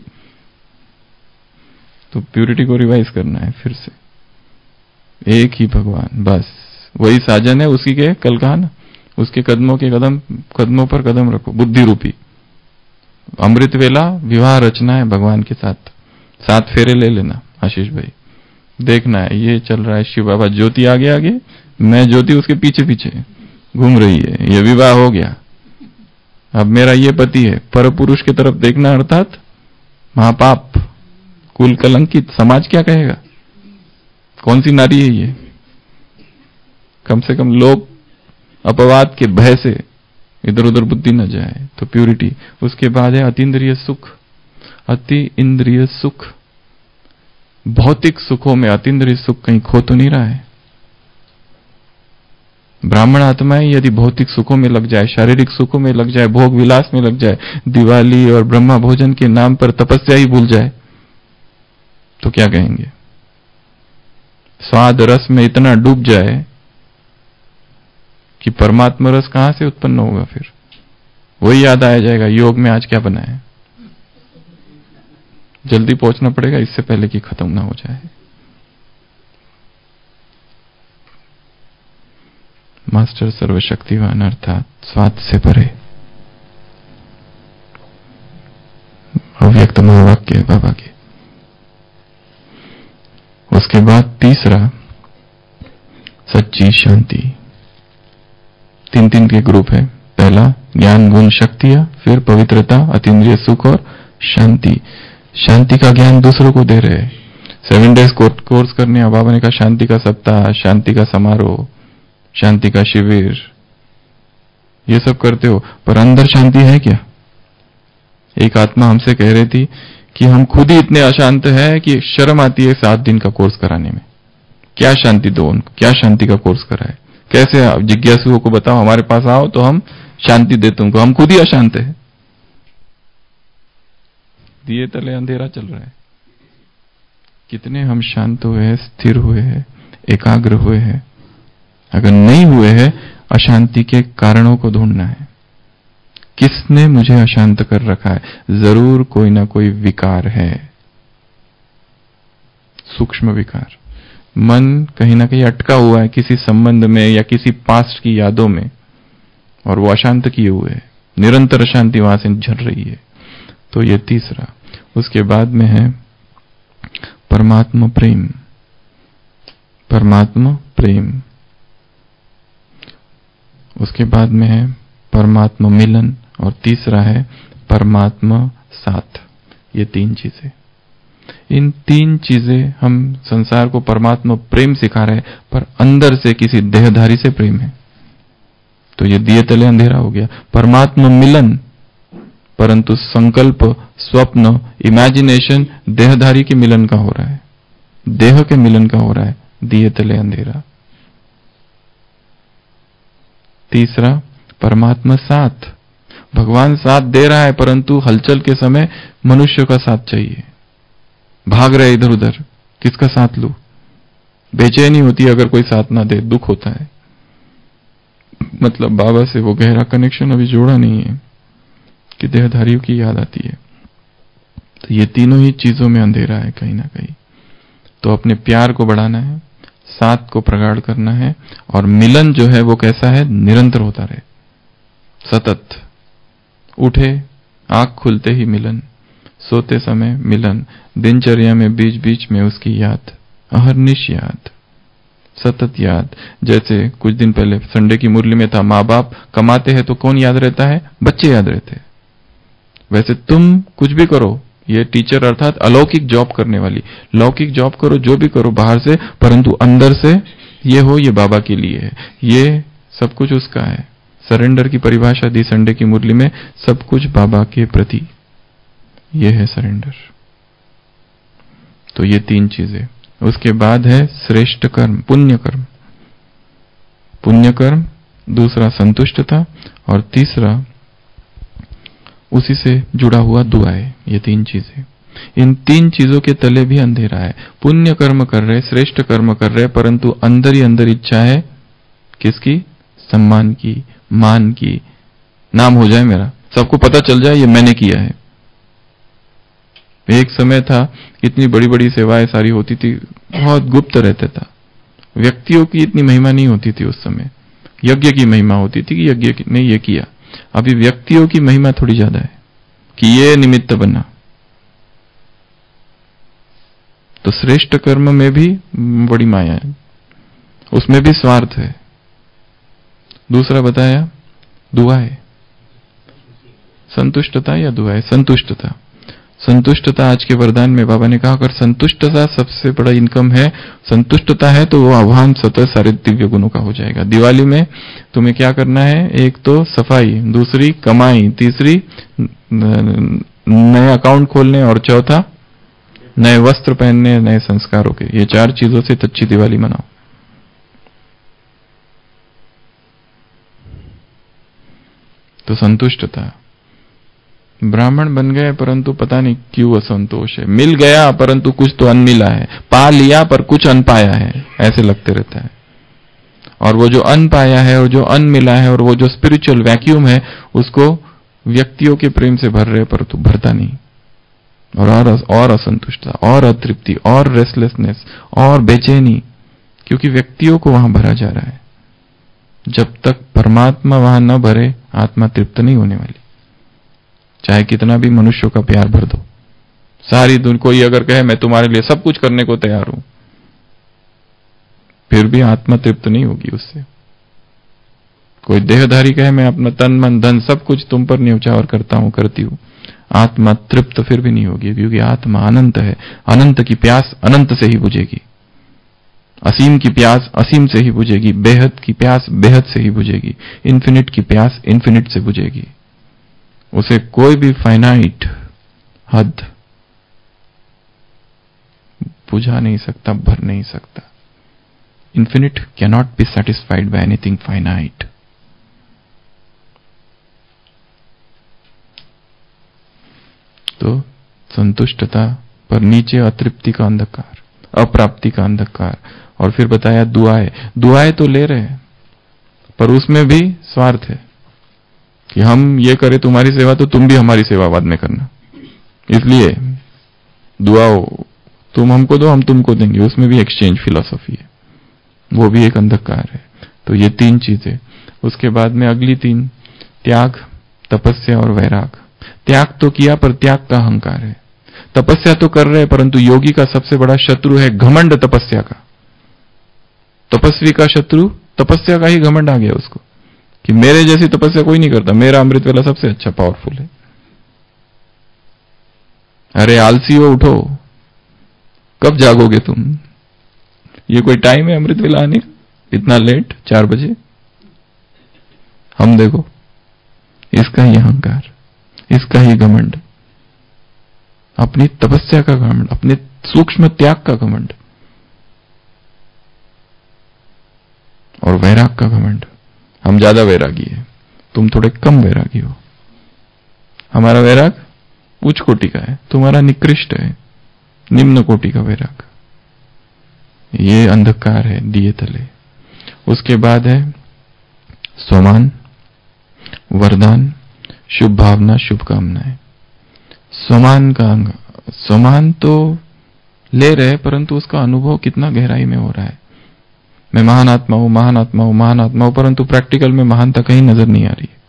तो प्यूरिटी को रिवाइज करना है फिर से। एक ही भगवान, बस वही साजन है, उसी के कल कहा ना, उसके कदमों पर कदम रखो, बुद्धि रूपी। अमृत वेला विवाह रचना है भगवान के साथ, 7 फेरे ले लेना आशीष भाई, देखना है ये चल रहा है। शिव बाबा ज्योति आगे आगे, मैं ज्योति उसके पीछे पीछे घूम रही है, ये विवाह हो गया। अब मेरा ये पति है, पर पुरुष की तरफ देखना अर्थात महापाप, कुल कलंकित। समाज क्या कहेगा, कौन सी नारी है ये? कम से कम लोग अपवाद के भय से इधर उधर बुद्धि न जाए। तो प्यूरिटी। उसके बाद है अतीन्द्रिय सुख। अति इंद्रिय सुख, भौतिक सुखों में अतीन्द्रिय सुख कहीं खो तो नहीं रहा है? ब्राह्मण आत्माएं यदि भौतिक सुखों में लग जाए, शारीरिक सुखों में लग जाए, भोग विलास में लग जाए, दिवाली और ब्रह्मा भोजन के नाम पर तपस्या ही भूल जाए, तो क्या कहेंगे? स्वाद रस में इतना डूब जाए कि परमात्मा रस कहां से उत्पन्न होगा? फिर वही याद आया जाएगा, योग में आज क्या बना है। जल्दी पहुंचना पड़ेगा इससे पहले कि खत्म ना हो जाए। मास्टर सर्वशक्तिवान अर्थात स्वाद से परे, अव्यक्त महावाक्य बाबा के। उसके बाद तीसरा सच्ची शांति। 3 के ग्रुप है। पहला ज्ञान गुण शक्तियां, फिर पवित्रता, अतीन्द्रिय सुख और शांति। शांति का ज्ञान दूसरों को दे रहे। 7 डेज कोर्स करने बाबा ने कहा शांति का सप्ताह, शांति का समारोह, शांति का शिविर, ये सब करते हो, पर अंदर शांति है क्या? एक आत्मा हमसे कह रही थी कि हम खुद ही इतने अशांत हैं कि शर्म आती है 7 दिन का कोर्स कराने में। क्या शांति दो उनको, क्या शांति का कोर्स कराए? कैसे? आप जिज्ञासुओं को बताओ, हमारे पास आओ तो हम शांति देते उनको, हम खुद ही अशांत है। दिए तले अंधेरा चल रहा है। कितने हम शांत हुए हैं, स्थिर हुए हैं, एकाग्र हुए हैं? अगर नहीं हुए हैं, अशांति के कारणों को ढूंढना है। किसने मुझे अशांत कर रखा है? जरूर कोई ना कोई विकार है, सूक्ष्म विकार। मन कहीं ना कहीं अटका हुआ है किसी संबंध में या किसी पास्ट की यादों में, और वो अशांत किए हुए है, निरंतर अशांति वहां से झड़ रही है। तो ये तीसरा। उसके बाद में है परमात्मा प्रेम। परमात्मा प्रेम। उसके बाद में है परमात्मा मिलन, और तीसरा है परमात्मा साथ। ये 3 चीजें। इन 3 चीजें हम संसार को परमात्मा प्रेम सिखा रहे हैं, पर अंदर से किसी देहधारी से प्रेम है, तो ये दिए तले अंधेरा हो गया। परमात्मा मिलन, परंतु संकल्प, स्वप्न, इमेजिनेशन देहधारी के मिलन का हो रहा है, देह के मिलन का हो रहा है। दिए तले अंधेरा। तीसरा, परमात्मा साथ, भगवान साथ दे रहा है, परंतु हलचल के समय मनुष्य का साथ चाहिए। भाग रहे इधर उधर, किसका साथ लूं? बेचैनी होती है अगर कोई साथ ना दे, दुख होता है। मतलब बाबा से वो गहरा कनेक्शन अभी जोड़ा नहीं है कि देहधारियों की याद आती है। तो ये तीनों ही चीजों में अंधेरा है कहीं ना कहीं। तो अपने प्यार को बढ़ाना है, साथ को प्रगाढ़ करना है, और मिलन जो है वो कैसा है? निरंतर होता रहे, सतत। उठे, आंख खुलते ही मिलन, सोते समय मिलन, दिनचर्या में बीच बीच में उसकी याद, अहर्निश याद, सतत याद। जैसे कुछ दिन पहले संडे की मुरली में था, माँ बाप कमाते हैं तो कौन याद रहता है? बच्चे याद रहते हैं। वैसे तुम कुछ भी करो, ये टीचर अर्थात अलौकिक जॉब करने वाली, लौकिक जॉब करो, जो भी करो बाहर से, परंतु अंदर से ये हो, ये बाबा के लिए है, ये सब कुछ उसका है। सरेंडर की परिभाषा दी संडे की मुरली में, सब कुछ बाबा के प्रति, ये है सरेंडर। तो ये तीन चीजें। उसके बाद है श्रेष्ठ कर्म, पुण्य कर्म। पुण्य कर्म, दूसरा संतुष्टता, और तीसरा उसी से जुड़ा हुआ दुआएं। ये तीन चीजें, इन तीन चीजों के तले भी अंधेरा है। पुण्य कर्म कर रहे, श्रेष्ठ कर्म कर रहे, परंतु अंदर ही अंदर इच्छा है किसकी? सम्मान की, मान की, नाम हो जाए मेरा, सबको पता चल जाए ये मैंने किया है। एक समय था इतनी बड़ी बड़ी सेवाएं सारी होती थी, बहुत गुप्त रहता था, व्यक्तियों की इतनी महिमा नहीं होती थी उस समय, यज्ञ की महिमा होती थी कि यज्ञ ने ये किया। अभी व्यक्तियों की महिमा थोड़ी ज्यादा है कि ये निमित्त बना। तो श्रेष्ठ कर्म में भी बड़ी माया है, उसमें भी स्वार्थ है। दूसरा बताया दुआएं, संतुष्टता या दुआएं? संतुष्टता। संतुष्टता आज के वरदान में बाबा ने कहा, अगर संतुष्टता सबसे बड़ा इनकम है, संतुष्टता है, तो वो आह्वान स्वतः सारे दिव्य गुणों का हो जाएगा। दिवाली में तुम्हें क्या करना है? एक तो सफाई, दूसरी कमाई, तीसरी नए अकाउंट खोलने, और चौथा नए वस्त्र पहनने, नए संस्कारों के। ये चार चीजों से अच्छी दिवाली मनाओ। तो संतुष्टता। ब्राह्मण बन गए परंतु पता नहीं क्यों असंतोष है, मिल गया परंतु कुछ तो अनमिला है, पा लिया पर कुछ अनपाया है, ऐसे लगते रहता है। और वो जो अनपाया है और जो अनमिला है और वो जो स्पिरिचुअल वैक्यूम है, उसको व्यक्तियों के प्रेम से भर रहे परंतु भरता नहीं, और असंतुष्टता, और अतृप्ति, और रेस्टलेसनेस, और बेचैनी, क्योंकि व्यक्तियों को वहां भरा जा रहा है। जब तक परमात्मा वहां न भरे, आत्मा तृप्त नहीं होने वाली। चाहे कितना भी मनुष्यों का प्यार भर दो, सारी दुनिया, कोई अगर कहे मैं तुम्हारे लिए सब कुछ करने को तैयार हूं, फिर भी आत्मा तृप्त नहीं होगी उससे। कोई देहधारी कहे मैं अपना तन मन धन सब कुछ तुम पर न्यौछावर करता हूं, करती हूं, आत्मा तृप्त फिर भी नहीं होगी, क्योंकि आत्मा अनंत है। अनंत की प्यास अनंत से ही बुझेगी, असीम की प्यास असीम से ही बुझेगी, बेहद की प्यास बेहद से ही बुझेगी, इन्फिनिट की प्यास इन्फिनिट से बुझेगी। उसे कोई भी फाइनाइट हद बुझा नहीं सकता, भर नहीं सकता। Infinite can not be satisfied by anything finite. तो संतुष्टता पर नीचे अतृप्ति का अंधकार, अप्राप्ति का अंधकार, और फिर बताया दुआएं। दुआएं तो ले रहे हैं पर उसमें भी स्वार्थ है कि हम ये करें तुम्हारी सेवा तो तुम भी हमारी सेवा बाद में करना, इसलिए दुआओ तुम हमको दो हम तुमको देंगे, उसमें भी एक्सचेंज फिलॉसफी है, वो भी एक अंधकार है। तो ये तीन चीजें। उसके बाद में अगली तीन, त्याग, तपस्या और वैराग। त्याग तो किया पर त्याग का अहंकार है, तपस्या तो कर रहे परंतु योगी का सबसे बड़ा शत्रु है घमंड तपस्या का। तपस्वी का शत्रु तपस्या का ही घमंड आ गया उसको कि मेरे जैसी तपस्या कोई नहीं करता, मेरा अमृत वेला सबसे अच्छा पावरफुल है। अरे आलसी हो, उठो, कब जागोगे तुम? ये कोई टाइम है अमृत वेला आने का? इतना लेट, 4 बजे? हम देखो, इसका ही अहंकार, इसका ही घमंड, अपनी तपस्या का घमंड, अपने सूक्ष्म त्याग का घमंड और वैराग का घमंड। हम ज्यादा वैरागी है, तुम थोड़े कम वैरागी हो। हमारा वैराग उच्च कोटि का है, तुम्हारा निकृष्ट है, निम्न कोटि का वैराग। ये अंधकार है दिए तले। उसके बाद है स्वमान, वरदान, शुभ भावना, शुभकामनाएं। स्वमान का अंग, स्वमान तो ले रहे, परंतु उसका अनुभव कितना गहराई में हो रहा है। मैं महान आत्मा हूं, महान आत्मा हूं, महान आत्मा हूं, परंतु प्रैक्टिकल में महानता कहीं नजर नहीं आ रही है,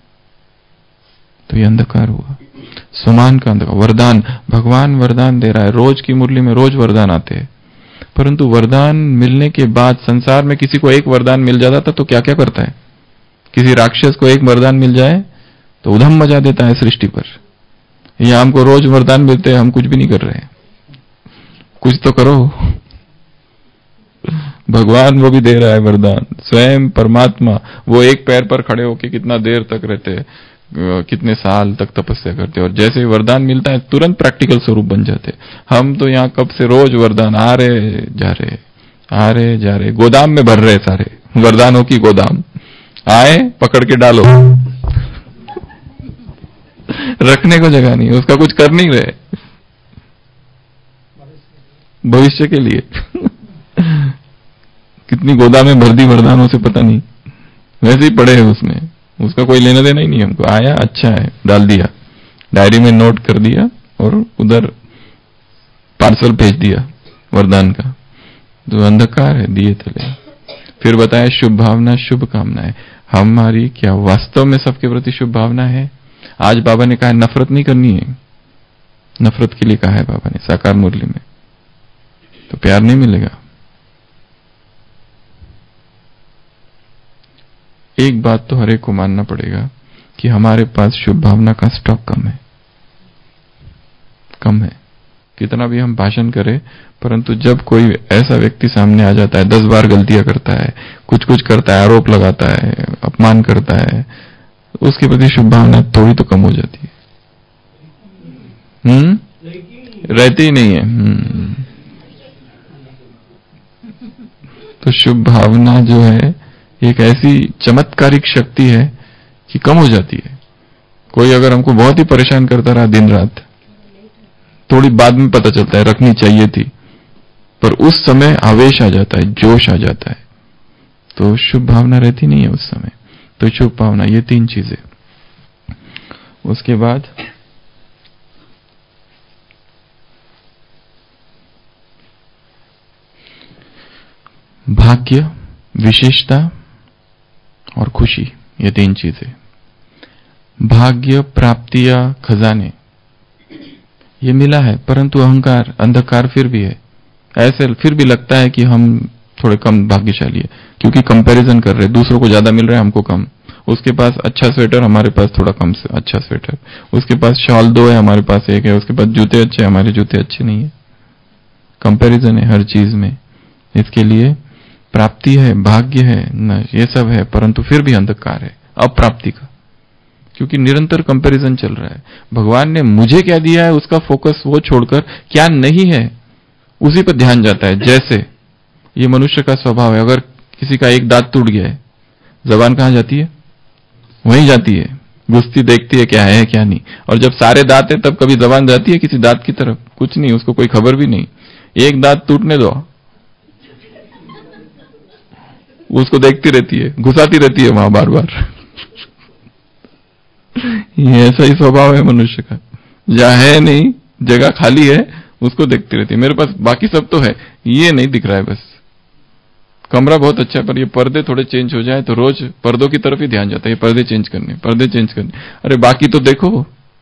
तो ये अंधकार हुआ। स्वमान का अंधकार। वरदान, भगवान वरदान दे रहा है, रोज की मुरली में रोज वरदान आते हैं, परंतु वरदान मिलने के बाद संसार में किसी को एक वरदान मिल जाता था तो क्या क्या करता है। किसी राक्षस को एक वरदान मिल जाए तो उधम मचा देता है सृष्टि पर। यहां हमको रोज वरदान मिलते हैं, हम कुछ भी नहीं कर रहे। कुछ तो करो। भगवान वो भी दे रहा है वरदान, स्वयं परमात्मा। वो एक पैर पर खड़े होके कितना देर तक रहते हैं, कितने साल तक तपस्या करते हैं, और जैसे वरदान मिलता है तुरंत प्रैक्टिकल स्वरूप बन जाते। हम तो यहाँ कब से रोज वरदान आ रहे जा रहे, आ रहे जा रहे, गोदाम में भर रहे सारे वरदानों की गोदाम। आए पकड़ के डालो, रखने को जगह नहीं, उसका कुछ कर नहीं रहे भविष्य के लिए। कितनी गोदामें भर दी वरदानों से पता नहीं, वैसे ही पड़े हैं उसमें, उसका कोई लेना देना ही नहीं हमको। आया अच्छा है, डाल दिया, डायरी में नोट कर दिया और उधर पार्सल भेज दिया वरदान का। तो अंधकार है दिए तले। फिर बताया शुभ भावना, शुभ कामनाएं। हमारी क्या वास्तव में सबके प्रति शुभ भावना है? आज बाबा ने कहा नफरत नहीं करनी है, नफरत के लिए कहा है बाबा ने साकार मुरली में, तो प्यार नहीं मिलेगा। एक बात तो हर एक को मानना पड़ेगा कि हमारे पास शुभ भावना का स्टॉक कम है, कम है। कितना भी हम भाषण करें, परंतु जब कोई ऐसा व्यक्ति सामने आ जाता है, 10 बार गलतियां करता है, कुछ कुछ करता है, आरोप लगाता है, अपमान करता है, उसके प्रति शुभ भावना थोड़ी तो कम हो जाती है। रहती ही नहीं है। तो शुभ भावना जो है एक ऐसी चमत्कारिक शक्ति है कि कम हो जाती है। कोई अगर हमको बहुत ही परेशान करता रहा दिन रात, थोड़ी बाद में पता चलता है रखनी चाहिए थी, पर उस समय आवेश आ जाता है, जोश आ जाता है, तो शुभ भावना रहती नहीं है उस समय। तो शुभ भावना, ये 3 चीजें। उसके बाद भाग्य, विशेषता और खुशी, ये 3 चीजें। भाग्य, प्राप्तियां, खजाने, ये मिला है, परंतु अहंकार, अंधकार फिर भी है। ऐसे फिर भी लगता है कि हम थोड़े कम भाग्यशाली है, क्योंकि कंपैरिजन कर रहे हैं, दूसरों को ज्यादा मिल रहा है, हमको कम। उसके पास अच्छा स्वेटर, हमारे पास थोड़ा कम से अच्छा स्वेटर। उसके पास शॉल 2 है, हमारे पास 1 है। उसके पास जूते अच्छे, हमारे जूते अच्छे नहीं है। कंपैरिजन है हर चीज में। इसके लिए प्राप्ति है, भाग्य है न, ये सब है, परंतु फिर भी अंधकार है अप्राप्ति का, क्योंकि निरंतर कंपैरिजन चल रहा है। भगवान ने मुझे क्या दिया है उसका फोकस वो छोड़कर क्या नहीं है उसी पर ध्यान जाता है। जैसे ये मनुष्य का स्वभाव है, अगर किसी का एक दांत टूट गया है, जबान कहां जाती है? वहीं जाती है, घुसती देखती है क्या है क्या नहीं। और जब सारे दांत है तब कभी जबान जाती है किसी दांत की तरफ? कुछ नहीं, उसको कोई खबर भी नहीं। एक दांत टूटने दो, उसको देखती रहती है, घुसाती रहती है वहां बार बार। ये ऐसा ही स्वभाव है मनुष्य का, जहां है नहीं, जगह खाली है, उसको देखती रहती है। मेरे पास बाकी सब तो है, ये नहीं दिख रहा है बस। कमरा बहुत अच्छा है, पर ये पर्दे थोड़े चेंज हो जाए तो रोज पर्दों की तरफ ही ध्यान जाता है, ये पर्दे चेंज करने, पर्दे चेंज करने। अरे बाकी तो देखो।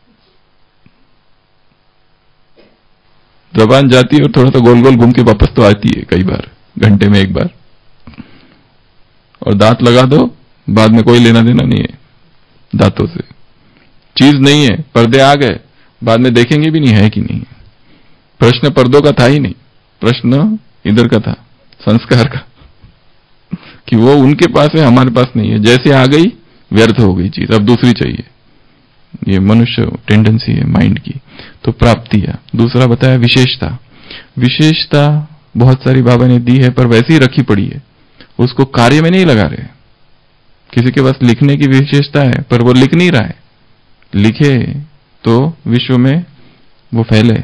जबान जाती है और थोड़ा सा गोल गोल घूम के वापस तो आती है, कई बार घंटे में एक बार। और दांत लगा दो, बाद में कोई लेना देना नहीं है दांतों से, चीज नहीं है। पर्दे आ गए, बाद में देखेंगे भी नहीं है कि नहीं। प्रश्न पर्दों का था ही नहीं, प्रश्न इधर का था, संस्कार का, कि वो उनके पास है, हमारे पास नहीं है। जैसे आ गई व्यर्थ हो गई चीज, अब दूसरी चाहिए। ये मनुष्य टेंडेंसी है माइंड की। तो प्राप्ति है। दूसरा बताया विशेषता। विशेषता बहुत सारी बाबा ने दी है पर वैसी ही रखी पड़ी है, उसको कार्य में नहीं लगा रहे। किसी के पास लिखने की विशेषता है पर वो लिख नहीं रहा है, लिखे तो विश्व में वो फैले,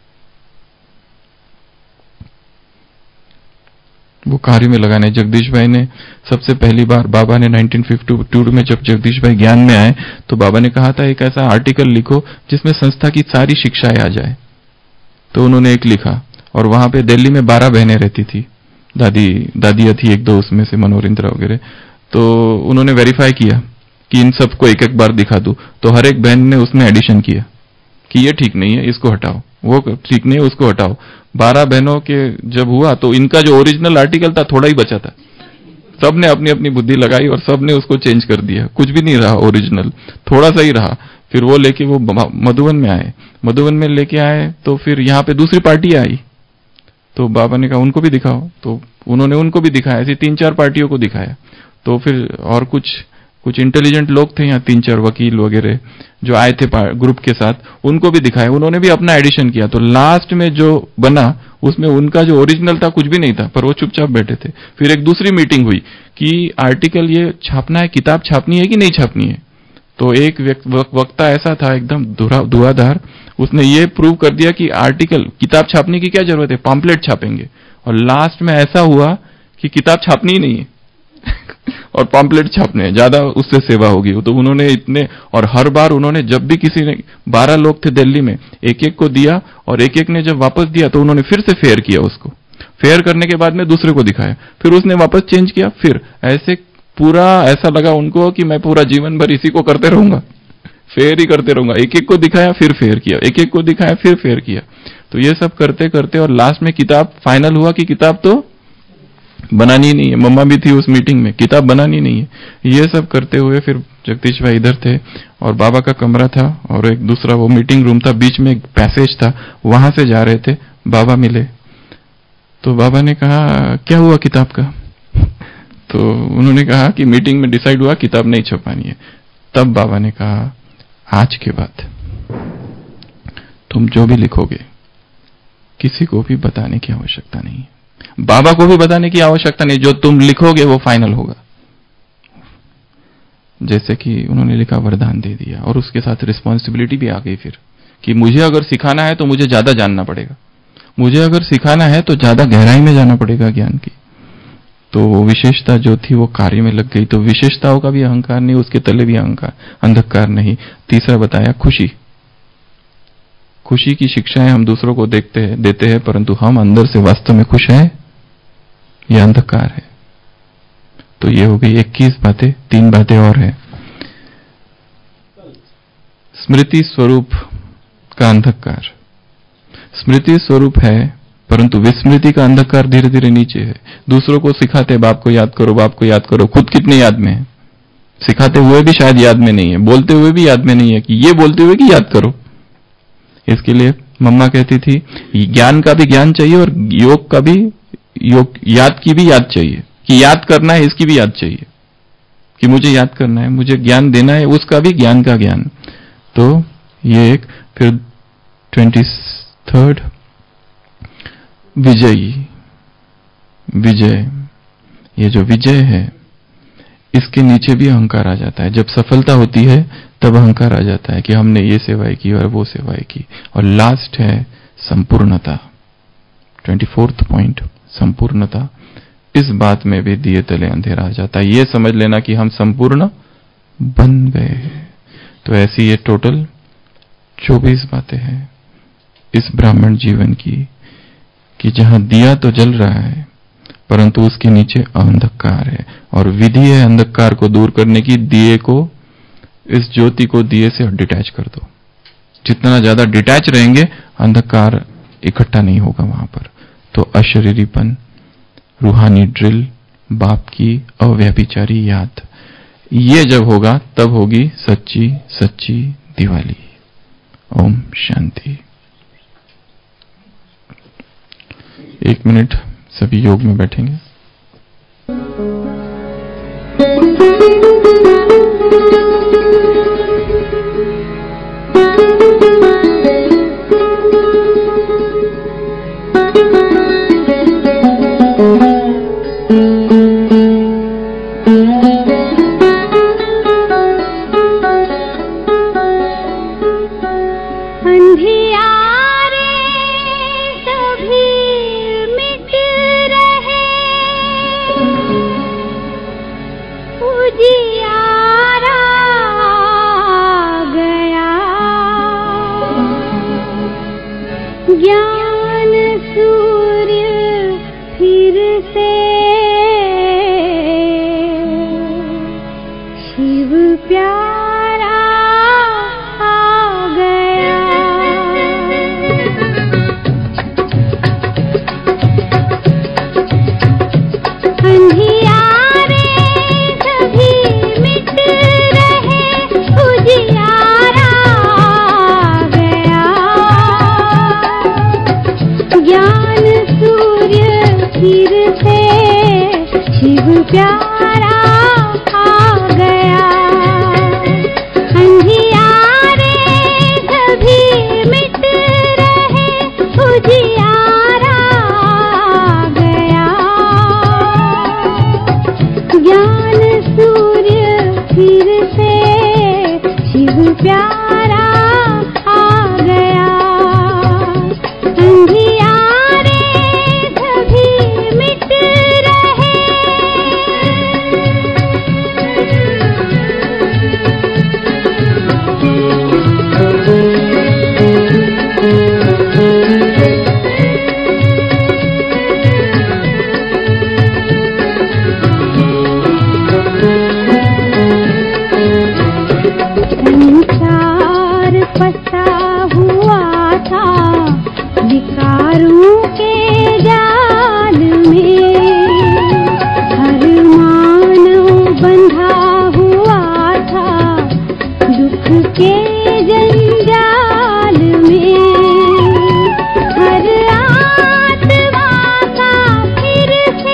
वो कार्य में लगाने। जगदीश भाई ने सबसे पहली बार बाबा ने 1952 में जब जगदीश भाई ज्ञान में आए तो बाबा ने कहा था एक ऐसा आर्टिकल लिखो जिसमें संस्था की सारी शिक्षाएं आ जाए। तो उन्होंने एक लिखा और वहां पे दिल्ली में 12 बहनें रहती थी, दादियां थी एक दो उसमें से, मनोरिंद्रा वगैरह। तो उन्होंने वेरीफाई किया कि इन सबको एक एक बार दिखा दूं, तो हर एक बहन ने उसमें एडिशन किया कि ये ठीक नहीं है, इसको हटाओ, वो ठीक नहीं है, उसको हटाओ। 12 बहनों के जब हुआ तो इनका जो ओरिजिनल आर्टिकल था थोड़ा ही बचा था, सब ने अपनी अपनी बुद्धि लगाई और सब ने उसको चेंज कर दिया, कुछ भी नहीं रहा ओरिजिनल, थोड़ा सा ही रहा। फिर वो लेके वो मधुबन में आए, मधुबन में लेके आए तो फिर यहाँ पे दूसरी पार्टी आई, तो बाबा ने कहा उनको भी दिखाओ, तो उन्होंने उनको भी दिखाया, ऐसी 3-4 पार्टियों को दिखाया। तो फिर और कुछ इंटेलिजेंट लोग थे यहाँ, 3-4 वकील वगैरह जो आए थे ग्रुप के साथ, उनको भी दिखाया, उन्होंने भी अपना एडिशन किया। तो लास्ट में जो बना उसमें उनका जो ओरिजिनल था कुछ भी नहीं था, पर वो चुपचाप बैठे थे। फिर एक दूसरी मीटिंग हुई कि आर्टिकल ये छापना है, किताब छापनी है कि नहीं छापनी है। तो एक वक्ता ऐसा था एकदम धुआंधार, उसने ये प्रूव कर दिया कि आर्टिकल किताब छापने की क्या जरूरत है, पॉम्पलेट छापेंगे। और लास्ट में ऐसा हुआ कि किताब छापनी ही नहीं है और पॉम्पलेट छापने हैं, ज्यादा उससे सेवा होगी। तो उन्होंने इतने, और हर बार उन्होंने जब भी किसी ने, 12 लोग थे दिल्ली में, एक एक को दिया और एक एक ने जब वापस दिया तो उन्होंने फिर से फेयर किया, उसको फेयर करने के बाद में दूसरे को दिखाया, फिर उसने वापस चेंज किया, फिर ऐसे पूरा ऐसा लगा उनको कि मैं पूरा जीवन भर इसी को करते रहूंगा, फेयर ही करते रहूंगा। एक एक को दिखाया फिर फेयर किया, एक एक को दिखाया फिर फेयर किया। तो ये सब करते करते और लास्ट में किताब फाइनल हुआ कि किताब तो बनानी नहीं है। मम्मा भी थी उस मीटिंग में, किताब बनानी नहीं है। ये सब करते हुए फिर जगदीश भाई इधर थे और बाबा का कमरा था और एक दूसरा वो मीटिंग रूम था, बीच में एक पैसेज था, वहां से जा रहे थे, बाबा मिले। तो बाबा ने कहा क्या हुआ किताब का? तो उन्होंने कहा कि मीटिंग में डिसाइड हुआ किताब नहीं छपानी है। तब बाबा ने कहा आज के बाद तुम जो भी लिखोगे किसी को भी बताने की आवश्यकता नहीं है, बाबा को भी बताने की आवश्यकता नहीं, जो तुम लिखोगे वो फाइनल होगा। जैसे कि उन्होंने लिखा वरदान दे दिया और उसके साथ रिस्पॉन्सिबिलिटी भी आ गई फिर कि मुझे अगर सिखाना है तो मुझे ज्यादा जानना पड़ेगा, मुझे अगर सिखाना है तो ज्यादा गहराई में जाना पड़ेगा ज्ञान की। तो वो विशेषता जो थी वो कार्य में लग गई। तो विशेषताओं का भी अहंकार नहीं, उसके तले भी अहंकार, अंधकार नहीं। तीसरा बताया खुशी। खुशी की शिक्षाएं हम दूसरों को देते हैं, परंतु हम अंदर से वास्तव में खुश हैं, यह अंधकार है। तो ये हो गई 21 बातें। 3 बातें और है। स्मृति स्वरूप का अंधकार। स्मृति स्वरूप है परंतु विस्मृति का अंधकार धीरे धीरे नीचे है। दूसरों को सिखाते बाप को याद करो, बाप को याद करो, खुद कितने याद में है, सिखाते हुए भी शायद याद में नहीं है, बोलते हुए भी याद में नहीं है कि ये बोलते हुए कि याद करो। इसके लिए मम्मा कहती थी ज्ञान का भी ज्ञान चाहिए और योग का भी योग, याद की भी याद चाहिए कि याद करना है, इसकी भी याद चाहिए कि मुझे याद करना है, मुझे ज्ञान देना है, उसका भी ज्ञान का ज्ञान। तो ये एक। फिर 23rd विजयी, विजय। ये जो विजय है इसके नीचे भी अहंकार आ जाता है। जब सफलता होती है तब अहंकार आ जाता है कि हमने ये सेवाएं की और वो सेवाएं की। और लास्ट है संपूर्णता। 24th पॉइंट संपूर्णता। इस बात में भी दिए तले अंधेरा आ जाता है। ये समझ लेना कि हम संपूर्ण बन गए। तो ऐसी ये टोटल 24 बातें हैं इस ब्राह्मण जीवन की, कि जहां दिया तो जल रहा है परंतु उसके नीचे अंधकार है। और विधि है अंधकार को दूर करने की, दिए को, इस ज्योति को दिए से डिटैच कर दो। जितना ज्यादा डिटैच रहेंगे अंधकार इकट्ठा नहीं होगा वहां पर। तो अशरीरीपन, रूहानी ड्रिल, बाप की अव्यभिचारी याद, ये जब होगा तब होगी सच्ची सच्ची दिवाली। ओम शांति। 1 मिनट सभी योग में बैठेंगे। उजियारा गया, ज्ञान सूर्य फिर से शिव प्यारा आ गया। अंधियारे सभी मिट रहे, उजियारा गया, ज्ञान सूर्य फिर से शिव प्यारा आ गया। अंधियारे सभी मिट रहे, उजियारा गया, ज्ञान सूर्य फिर से शिव प्यारा आ गया। अंधियारे सभी मिट रहे, संसार फंसा हुआ था विकारों के जाल में, हर मानव बंधा हुआ था दुख के जंजाल में। हर आत्मा का फिर से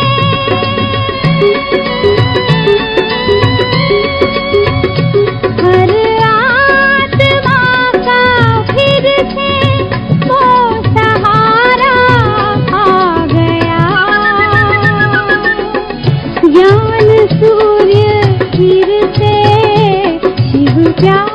हर आत्मा का फिर से वो सहारा आ गया, ज्ञान सूर्य फिर से शिव प्यारा